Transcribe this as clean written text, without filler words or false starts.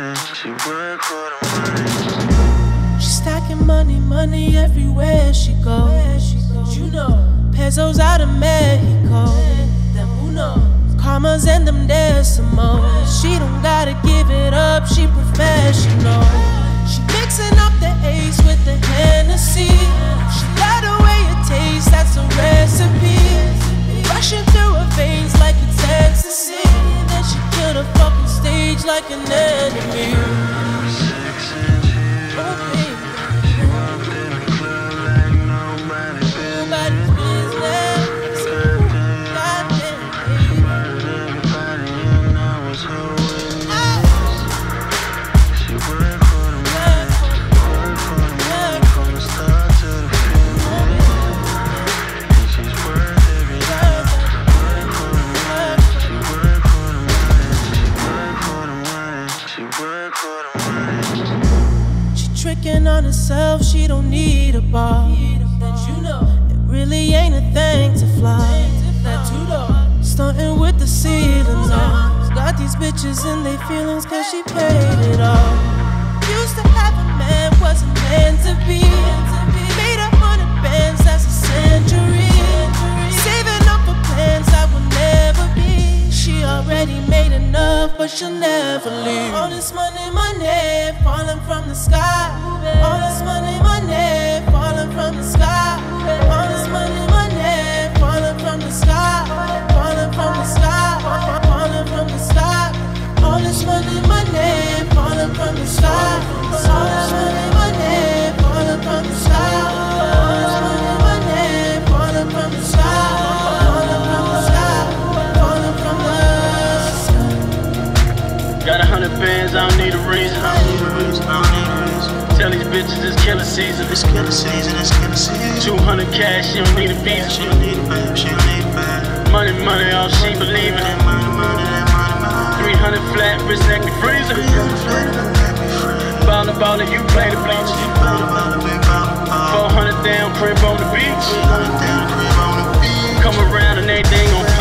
She work for the money. She's stacking money, money everywhere she goes. You know, pesos out of Mexico. Then who knows? Karma's and them decimals. She don't gotta give it up, she professional. She mixing up the Ace with the Hennessy. She got the way it tastes, that's a recipe. Rushing through her veins like it's ecstasy. Then she kill the fucking stage like an enemy. Tricking on herself, she don't need a bar. You know, it really ain't a thing to fly. That $2, stunting with the ceilings off. Got these bitches in their feelings cause she paid it all. Used to have a man, wasn't meant to be. Made 100 bands, that's a century. Saving up for plans I will never be. She already made enough, but she'll never leave. All this money, money, falling from the sky. All this money, money, falling from the sky. All this money, money, falling from the sky. Falling from the sky, falling from the sky. All this money, money, falling from the sky. All this money, money, falling from the sky. All this money, money, falling from the sky. Falling from the sky, falling from the sky. Got 100 bands, I don't need a reason. Tell these bitches it's killer season. It's killer season, it's killer season. 200 cash, she don't need a visa. She don't need a bag, she don't need a bag. Money, money, all she believe in. 300 flat, wrist neck me freezer. Ballin', you play the bleachers. 400 down, crib on the beach. Come around and everything on